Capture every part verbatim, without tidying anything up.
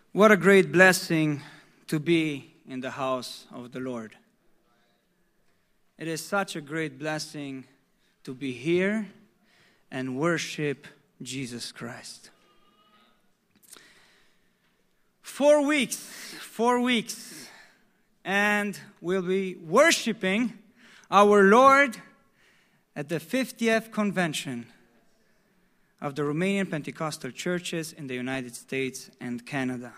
What a great blessing to be in the house of the Lord. It is such a great blessing to be here and worship Jesus Christ. Four weeks, four weeks, and we'll be worshiping our Lord at the fiftieth convention of the Romanian Pentecostal churches in the United States and Canada.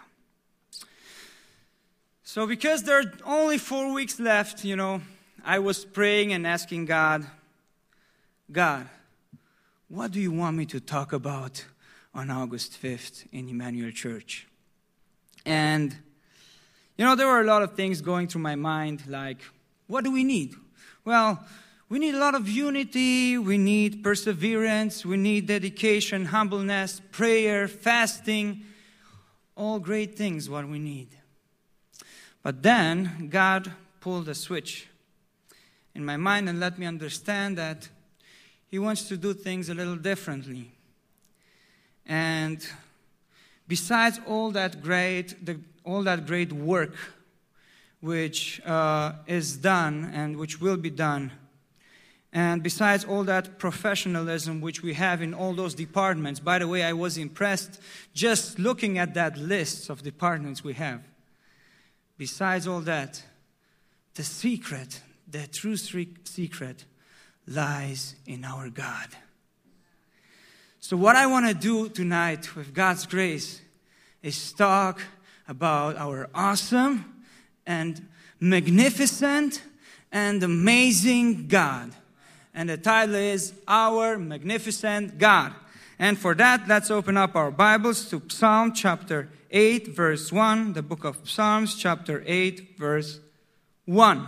So because there are only four weeks left, you know, I was praying and asking God, God, what do you want me to talk about on August fifth in Emmanuel Church? And, you know, there were a lot of things going through my mind, like, what do we need? Well, we need a lot of unity, we need perseverance, we need dedication, humbleness, prayer, fasting, all great things what we need. But then God pulled a switch in my mind and let me understand that He wants to do things a little differently. And besides all that great, the, all that great work which uh, is done and which will be done, and besides all that professionalism which we have in all those departments, by the way, I was impressed just looking at that list of departments we have. Besides all that, the secret, the true secret, lies in our God. So what I want to do tonight with God's grace is talk about our awesome and magnificent and amazing God. And the title is Our Magnificent God. And for that, let's open up our Bibles to Psalm chapter eight, verse one. The book of Psalms, chapter eight, verse one.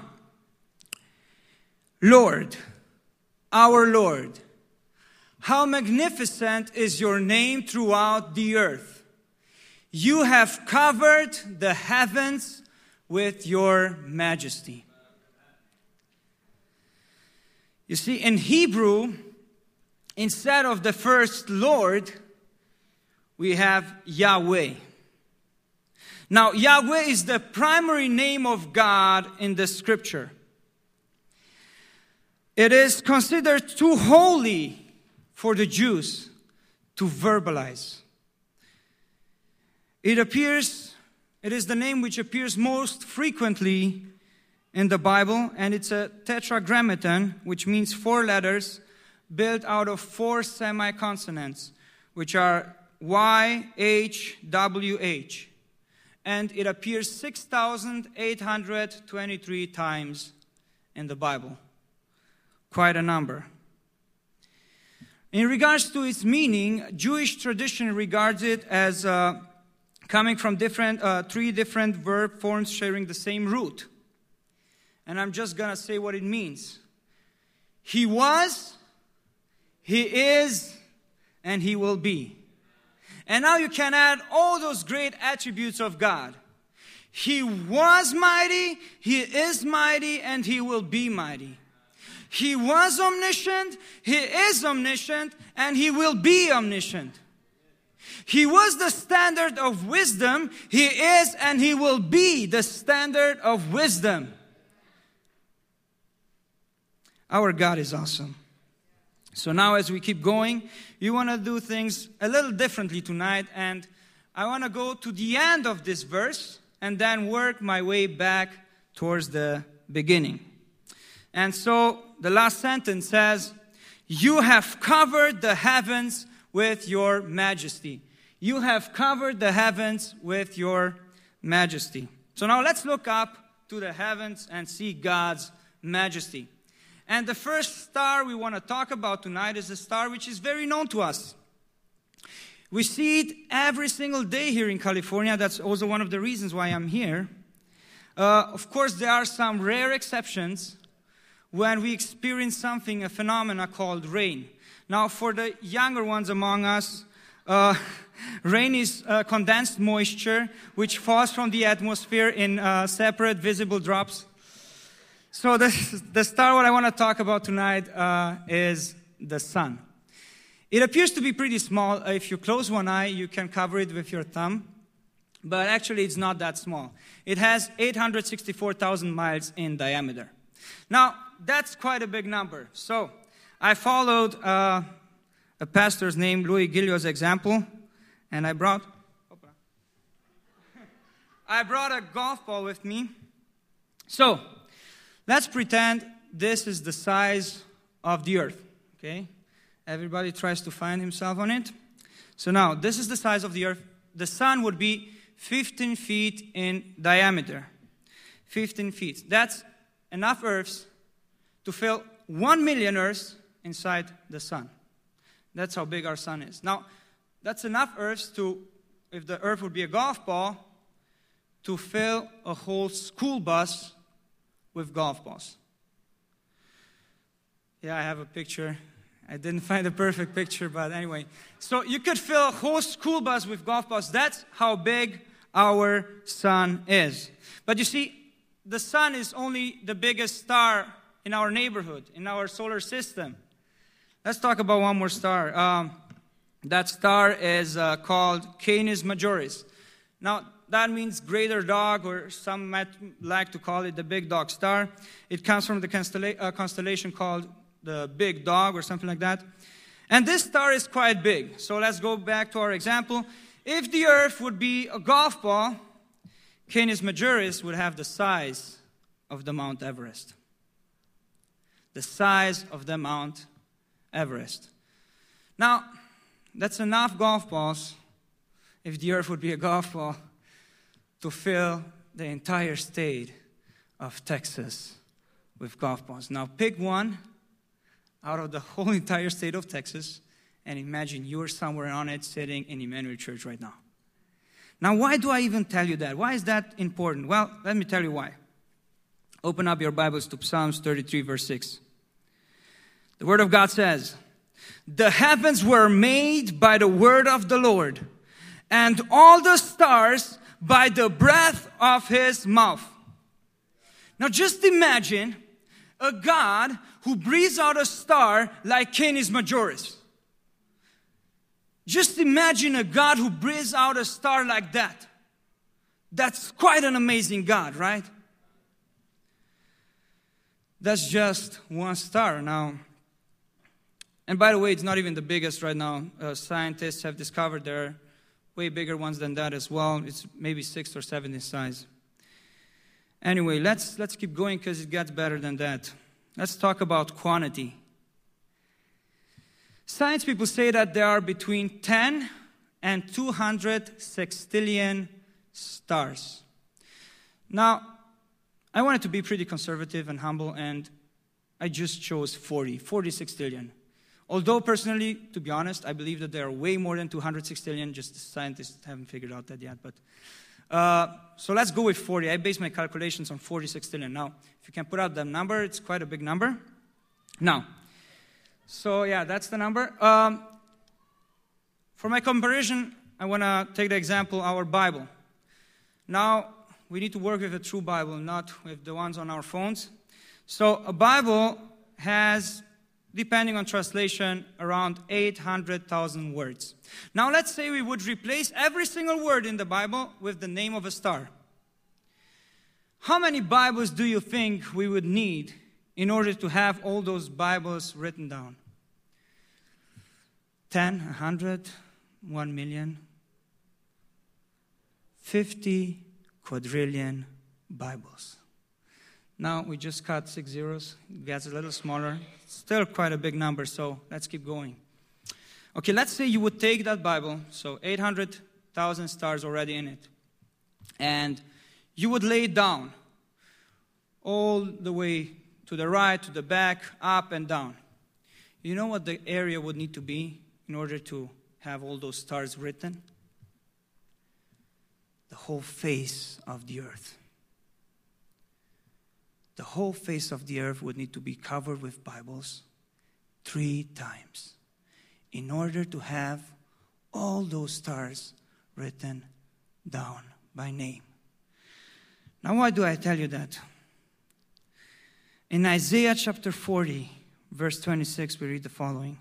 Lord, our Lord, how magnificent is your name throughout the earth. You have covered the heavens with your majesty. You see, in Hebrew, instead of the first Lord, we have Yahweh. Now, Yahweh is the primary name of God in the Scripture. It is considered too holy for the Jews to verbalize. It appears, it is the name which appears most frequently in the Bible, and it's a tetragrammaton, which means four letters built out of four semi-consonants, which are Y, H, W, H. And it appears six thousand eight hundred twenty-three times in the Bible. Quite a number. In regards to its meaning, Jewish tradition regards it as uh, coming from different, uh, three different verb forms sharing the same root. And I'm just going to say what it means. He was, He is, and He will be. And now you can add all those great attributes of God. He was mighty, He is mighty, and He will be mighty. He was omniscient, He is omniscient, and He will be omniscient. He was the standard of wisdom, He is, and He will be the standard of wisdom. Our God is awesome. So now as we keep going, you want to do things a little differently tonight. And I want to go to the end of this verse and then work my way back towards the beginning. And so the last sentence says, you have covered the heavens with your majesty. You have covered the heavens with your majesty. So now let's look up to the heavens and see God's majesty. And the first star we want to talk about tonight is a star which is very known to us. We see it every single day here in California. That's also one of the reasons why I'm here. Uh, of course, there are some rare exceptions when we experience something, a phenomena called rain. Now, for the younger ones among us, uh, rain is uh, condensed moisture which falls from the atmosphere in uh, separate visible drops. So the, the star what I want to talk about tonight uh, is the sun. It appears to be pretty small. If you close one eye, you can cover it with your thumb. but actually it's not that small. It has eight hundred sixty-four thousand miles in diameter. Now, that's quite a big number. So, I followed uh, a pastor's named Louis Gillot's example, and I brought I brought a golf ball with me. So, let's pretend this is the size of the earth, okay? Everybody tries to find himself on it. So now, this is the size of the earth. The sun would be fifteen feet in diameter. fifteen feet. That's enough earths to fill one million earths inside the sun. That's how big our sun is. Now, that's enough earths to, if the earth would be a golf ball, to fill a whole school bus with golf balls. Yeah, I have a picture. I didn't find a perfect picture, but anyway. So you could fill a whole school bus with golf balls. That's how big our sun is. But you see, the sun is only the biggest star in our neighborhood, in our solar system. Let's talk about one more star. Um, that star is uh, called Canis Majoris. Now, that means greater dog, or some might like to call it the big dog star. It comes from the constella- uh, constellation called the big dog, or something like that. And this star is quite big. So let's go back to our example. If the earth would be a golf ball, Canis Majoris would have the size of the Mount Everest. The size of the Mount Everest. Now, that's enough golf balls, if the earth would be a golf ball, to fill the entire state of Texas with golf balls. Now pick one out of the whole entire state of Texas and imagine you're somewhere on it sitting in Emmanuel Church right now. Now, why do I even tell you that? Why is that important? Well, let me tell you why. Open up your Bibles to Psalms thirty-three, verse six. The Word of God says, "The heavens were made by the word of the Lord, and all the stars by the breath of His mouth." Now just imagine a God who breathes out a star like Canis Majoris. Just imagine a God who breathes out a star like that. That's quite an amazing God, right? That's just one star now. And by the way, it's not even the biggest right now. Uh, scientists have discovered there are way bigger ones than that as well. It's maybe six or seven in size. Anyway, let's let's keep going because it gets better than that. Let's talk about quantity. Science people say that there are between ten and two hundred sextillion stars. Now, I wanted to be pretty conservative and humble, and I just chose forty, forty sextillion. Although personally, to be honest, I believe that there are way more than two hundred sextillion, just the scientists haven't figured out that yet. But uh, so let's go with forty. I base my calculations on forty sextillion. Now, if you can put out that number, it's quite a big number. Now, so yeah, that's the number. Um, for my comparison, I want to take the example, our Bible. Now, we need to work with a true Bible, not with the ones on our phones. So a Bible has, depending on translation, around eight hundred thousand words. Now let's say we would replace every single word in the Bible with the name of a star. How many Bibles do you think we would need in order to have all those Bibles written down? ten, one hundred, one million, fifty quadrillion Bibles. Now, we just cut six zeros. It gets a little smaller. Still quite a big number, so let's keep going. Okay, let's say you would take that Bible, so eight hundred thousand stars already in it, and you would lay it down all the way to the right, to the back, up and down. You know what the area would need to be in order to have all those stars written? The whole face of the earth. The whole face of the earth would need to be covered with Bibles three times in order to have all those stars written down by name. Now, why do I tell you that? In Isaiah chapter forty, verse twenty-six, we read the following.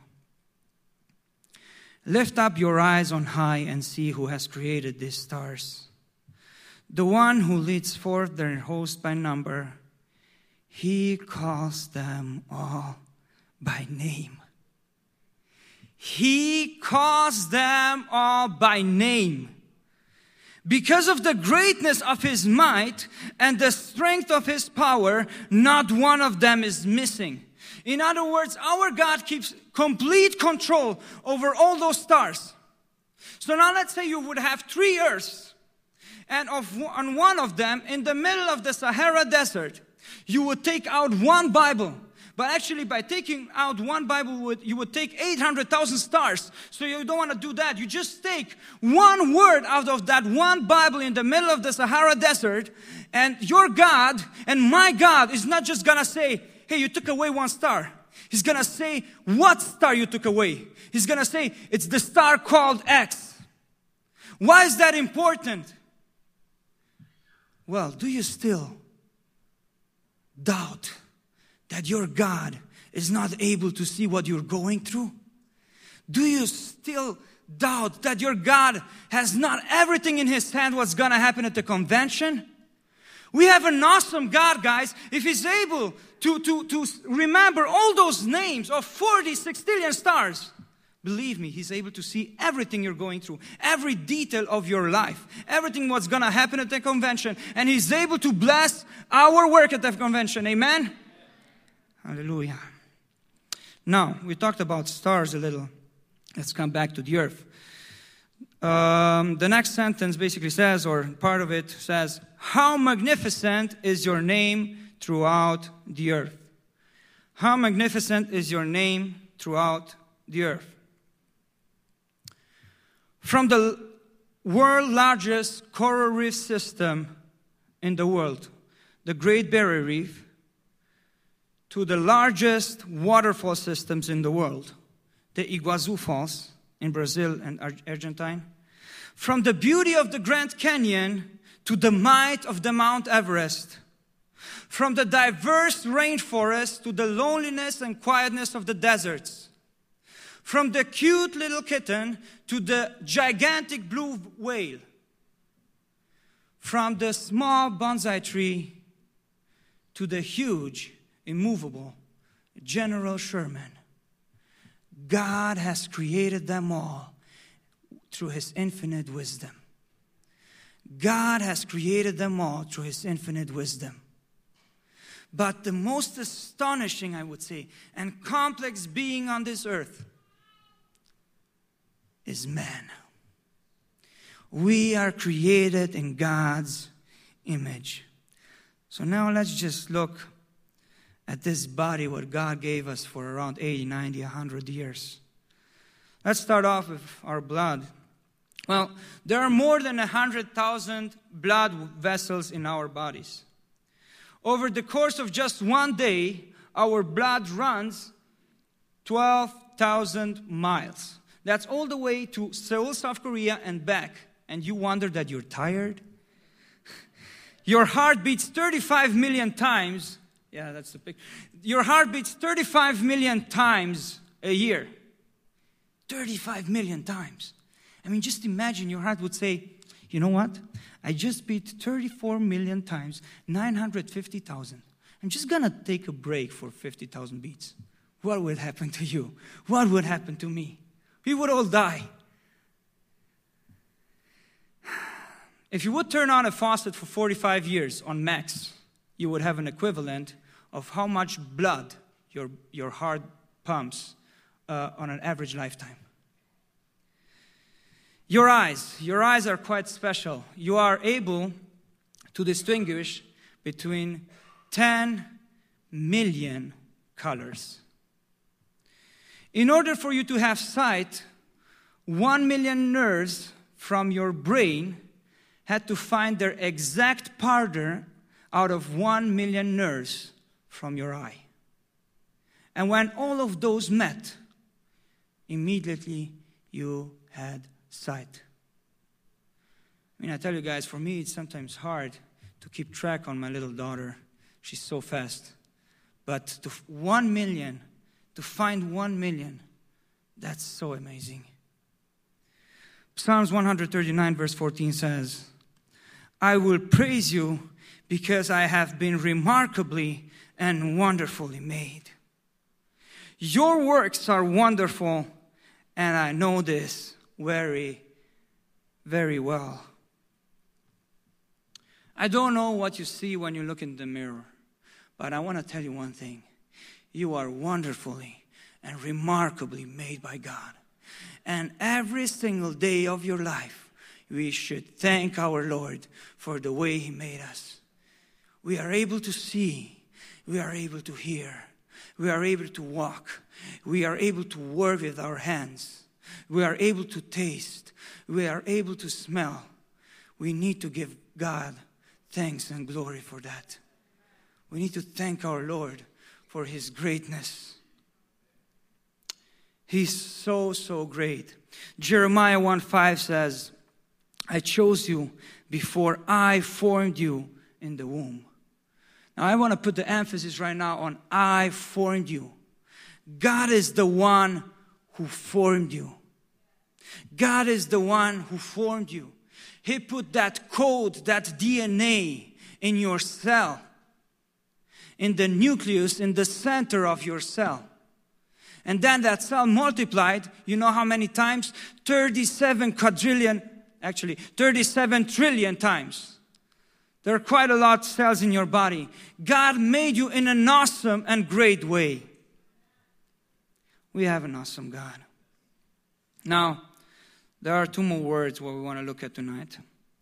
"Lift up your eyes on high and see who has created these stars. the one who leads forth their host by number, he calls them all by name. He calls them all by name. Because of the greatness of his might and the strength of his power, not one of them is missing. In other words, our God keeps complete control over all those stars. So now let's say you would have three Earths, and of, on one of them, in the middle of the Sahara Desert, you would take out one Bible. But actually, by taking out one Bible, you would take eight hundred thousand stars. So you don't want to do that. You just take one word out of that one Bible in the middle of the Sahara Desert, and your God and my God is not just going to say, hey, you took away one star. He's going to say what star you took away. He's going to say, it's the star called X. Why is that important? Well, do you still doubt that your God is not able to see what you're going through? Do you still doubt that your God has not everything in His hand what's going to happen at the convention? We have an awesome God, guys. If He's able to, to, to remember all those names of forty sextillion stars, believe me, He's able to see everything you're going through, every detail of your life, everything what's going to happen at the convention. And He's able to bless our work at the convention. Amen? Hallelujah. Now, we talked about stars a little. Let's come back to the earth. Um, the next sentence basically says, or part of it says, how magnificent is your name throughout the earth. How magnificent is your name throughout the earth. From the world's largest coral reef system in the world, the Great Barrier Reef, to the largest waterfall systems in the world, the Iguazu Falls in Brazil and Argentina. From the beauty of the Grand Canyon to the might of the Mount Everest. From the diverse rainforest to the loneliness and quietness of the deserts. From the cute little kitten to the gigantic blue whale. From the small bonsai tree to the huge, immovable General Sherman. God has created them all through His infinite wisdom. God has created them all through His infinite wisdom. But the most astonishing, I would say, and complex being on this earth is man. We are created in God's image. So now let's just look at this body, what God gave us for around eighty, ninety, one hundred years. Let's start off with our blood. Well, there are more than one hundred thousand blood vessels in our bodies. Over the course of just one day, our blood runs twelve thousand miles. That's all the way to Seoul, South Korea and back. And you wonder that you're tired? Your heart beats thirty-five million times. Yeah, that's the picture. Your heart beats thirty-five million times a year. thirty-five million times. I mean, just imagine your heart would say, you know what? I just beat thirty-four million times, nine hundred fifty thousand. I'm just going to take a break for fifty thousand beats. What would happen to you? What would happen to me? We would all die. If you would turn on a faucet for forty-five years on max, you would have an equivalent of how much blood your, your heart pumps uh, on an average lifetime. Your eyes. Your eyes are quite special. You are able to distinguish between ten million colors. In order for you to have sight, one million nerves from your brain had to find their exact partner out of one million nerves from your eye. And when all of those met, immediately you had sight. I mean, I tell you guys, for me, it's sometimes hard to keep track on my little daughter. She's so fast. But to one million, to find one million, that's so amazing. Psalms one thirty-nine verse fourteen says, I will praise you because I have been remarkably and wonderfully made. Your works are wonderful, and I know this very, very well. I don't know what you see when you look in the mirror, but I want to tell you one thing. You are wonderfully and remarkably made by God. And every single day of your life, we should thank our Lord for the way He made us. We are able to see. We are able to hear. We are able to walk. We are able to work with our hands. We are able to taste. We are able to smell. We need to give God thanks and glory for that. We need to thank our Lord for His greatness. He's so, so great. Jeremiah one five says, I chose you before I formed you in the womb. Now I want to put the emphasis right now on I formed you. God is the one who formed you. God is the one who formed you. He put that code, that D N A in your cell, in the nucleus, in the center of your cell. And then that cell multiplied, you know how many times? thirty-seven quadrillion, actually thirty-seven trillion times. There are quite a lot of cells in your body. God made you in an awesome and great way. We have an awesome God. Now, there are two more words what we want to look at tonight.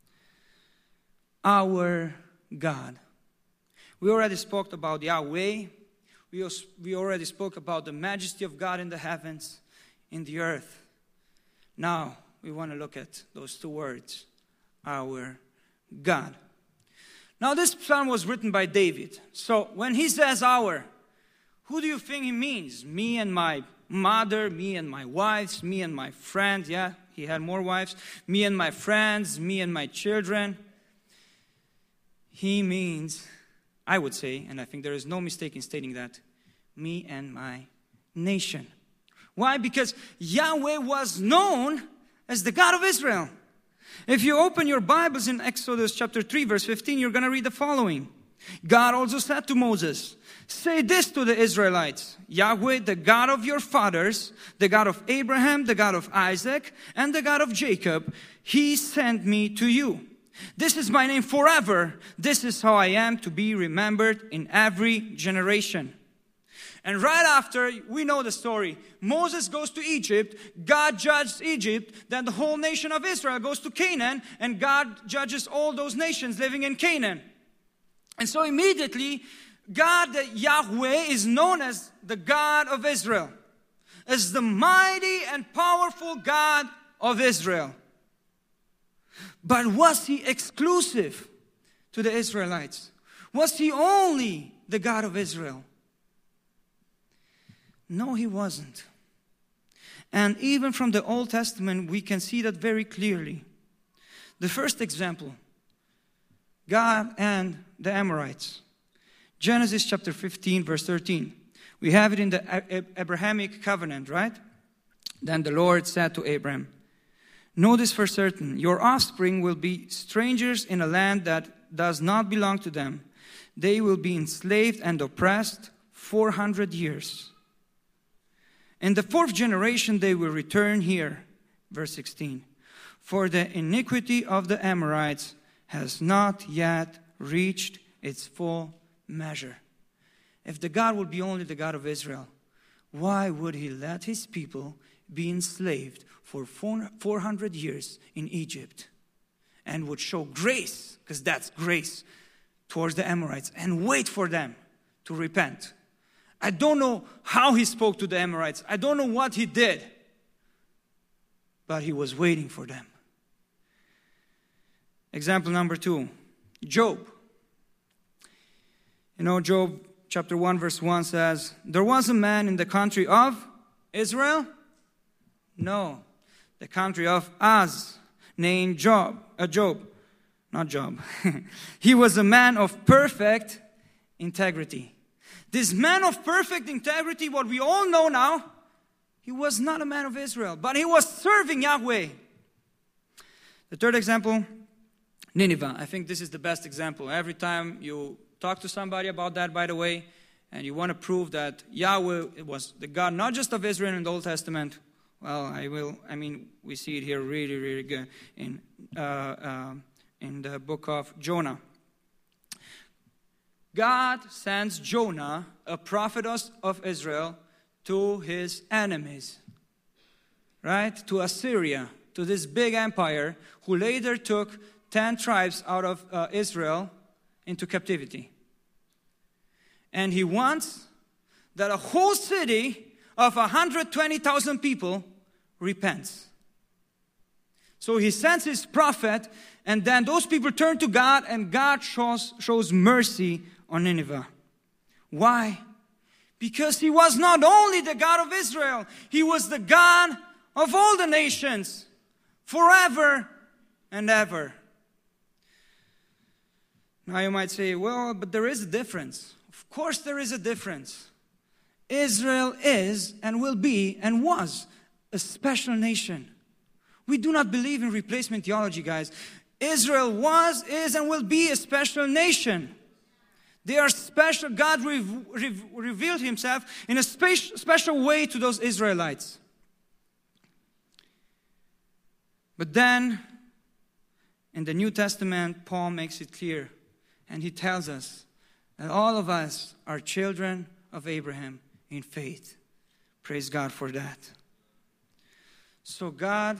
Our God. We already spoke about Yahweh. We, also, we already spoke about the majesty of God in the heavens, in the earth. Now, we want to look at those two words. Our God. Now, this psalm was written by David. So, when he says our, who do you think he means? Me and my mother, me and my wives, me and my friends. Yeah, he had more wives. Me and my friends, me and my children. He means, I would say, and I think there is no mistake in stating that, me and my nation. Why? Because Yahweh was known as the God of Israel. If you open your Bibles in Exodus chapter three, verse fifteen, you're going to read the following. God also said to Moses, say this to the Israelites, Yahweh, the God of your fathers, the God of Abraham, the God of Isaac, and the God of Jacob, He sent me to you. This is my name forever. This is how I am to be remembered in every generation. And right after, we know the story. Moses goes to Egypt. God judges Egypt. Then the whole nation of Israel goes to Canaan. And God judges all those nations living in Canaan. And so immediately, God, Yahweh, is known as the God of Israel. As the mighty and powerful God of Israel. But was He exclusive to the Israelites? Was He only the God of Israel? No, He wasn't. And even from the Old Testament, we can see that very clearly. The first example, God and the Amorites. Genesis chapter fifteen, verse thirteen. We have it in the Abrahamic covenant, right? Then the Lord said to Abram, know this for certain, your offspring will be strangers in a land that does not belong to them. They will be enslaved and oppressed four hundred years. In the fourth generation they will return here. Verse sixteen. For the iniquity of the Amorites has not yet reached its full measure. If the God would be only the God of Israel, why would He let His people be enslaved for four hundred years in Egypt? And would show grace, because that's grace, towards the Amorites, and wait for them to repent. I don't know how He spoke to the Amorites. I don't know what He did. But He was waiting for them. Example number two, Job. You know, Job chapter one, verse one says, there was a man in the country of Israel? No, the country of Uz, named Job, uh, Job, not Job. He was a man of perfect integrity. This man of perfect integrity, what we all know now, he was not a man of Israel, but he was serving Yahweh. The third example, Nineveh. I think this is the best example. Every time you talk to somebody about that, by the way, and you want to prove that Yahweh was the God not just of Israel in the Old Testament, well, I will. I mean, we see it here really, really good in uh, uh, in the book of Jonah. God sends Jonah, a prophet of Israel, to his enemies, right? To Assyria, to this big empire, who later took ten tribes out of uh, Israel into captivity. And he wants that a whole city of one hundred twenty thousand people repents. So he sends his prophet, and then those people turn to God, and God shows, shows mercy on Nineveh. Why? Because he was not only the God of Israel, he was the God of all the nations, forever and ever. Now you might say, well, but there is a difference. Of course there is a difference. Israel is and will be and was a special nation. We do not believe in replacement theology, guys. Israel was, is, and will be a special nation. They are special. God re- re- revealed himself in a spe- special way to those Israelites. But then, in the New Testament, Paul makes it clear. And he tells us that all of us are children of Abraham in faith. Praise God for that. So God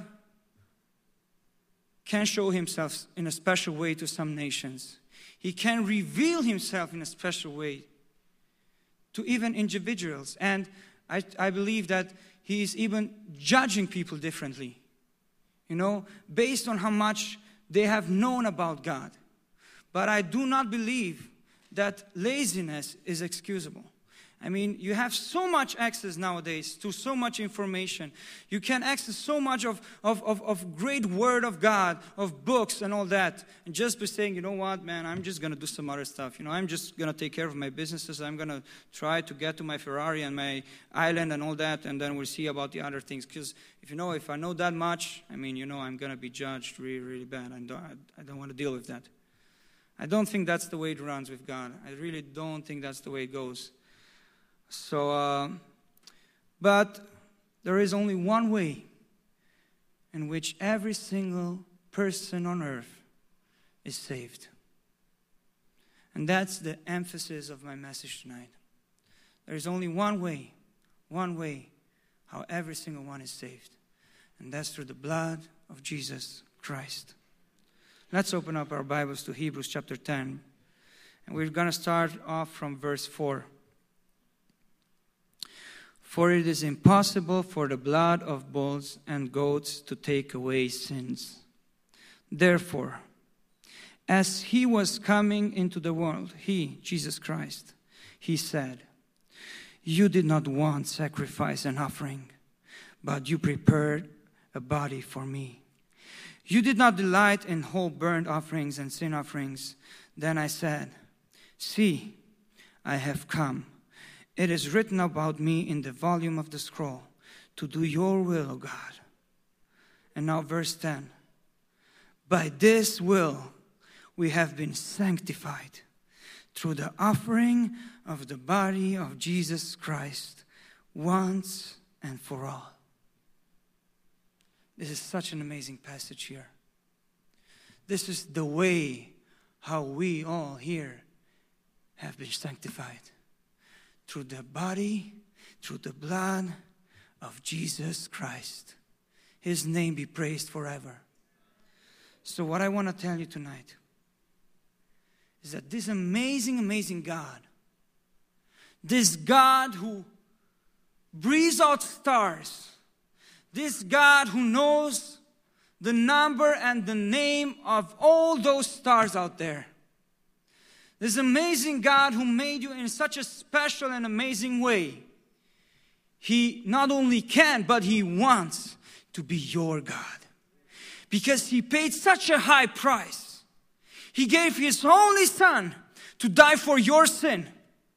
can show himself in a special way to some nations. He can reveal himself in a special way to even individuals. And I, I believe that he is even judging people differently. You know, based on how much they have known about God. But I do not believe that laziness is excusable. I mean, you have so much access nowadays to so much information. You can access so much of, of, of, of great word of God, of books and all that. And just by saying, you know what, man, I'm just going to do some other stuff. You know, I'm just going to take care of my businesses. I'm going to try to get to my Ferrari and my island and all that. And then we'll see about the other things. Because, if you know, if I know that much, I mean, you know, I'm going to be judged really, really bad. I don't, I don't want to deal with that. I don't think that's the way it runs with God. I really don't think that's the way it goes. So, uh, but there is only one way in which every single person on earth is saved. And that's the emphasis of my message tonight. There is only one way, one way how every single one is saved. And that's through the blood of Jesus Christ. Let's open up our Bibles to Hebrews chapter ten. And we're going to start off from verse four. For it is impossible for the blood of bulls and goats to take away sins. Therefore, as he was coming into the world, he, Jesus Christ, he said, you did not want sacrifice and offering, but you prepared a body for me. You did not delight in whole burnt offerings and sin offerings. Then I said, see, I have come. It is written about me in the volume of the scroll to do your will, O God. And now verse ten. By this will we have been sanctified through the offering of the body of Jesus Christ once and for all. This is such an amazing passage here. This is the way how we all here have been sanctified. Through the body, through the blood of Jesus Christ. His name be praised forever. So what I want to tell you tonight is that this amazing, amazing God, this God who breathes out stars, this God who knows the number and the name of all those stars out there, this amazing God who made you in such a special and amazing way, He not only can, but He wants to be your God. Because He paid such a high price. He gave His only Son to die for your sin.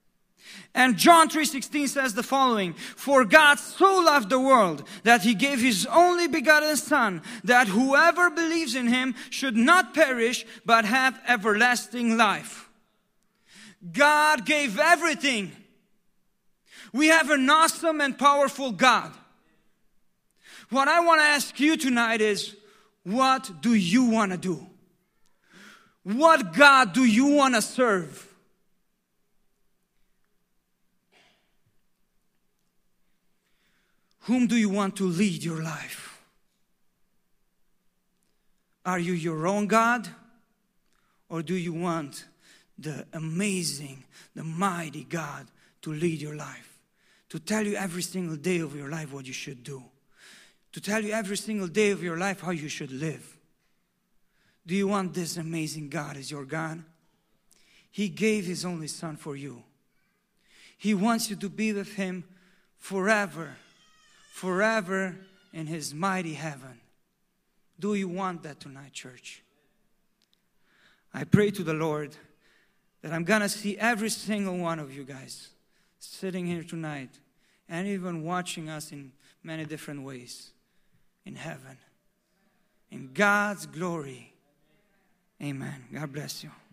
And John three sixteen says the following, "For God so loved the world that He gave His only begotten Son, that whoever believes in Him should not perish, but have everlasting life." God gave everything. We have an awesome and powerful God. What I want to ask you tonight is, what do you want to do? What God do you want to serve? Whom do you want to lead your life? Are you your own God? Or do you want the amazing, the mighty God to lead your life? To tell you every single day of your life what you should do? To tell you every single day of your life how you should live? Do you want this amazing God as your God? He gave His only Son for you. He wants you to be with Him forever. Forever in His mighty heaven. Do you want that tonight, church? I pray to the Lord that I'm going to see every single one of you guys sitting here tonight and even watching us in many different ways in heaven. In God's glory. Amen. God bless you.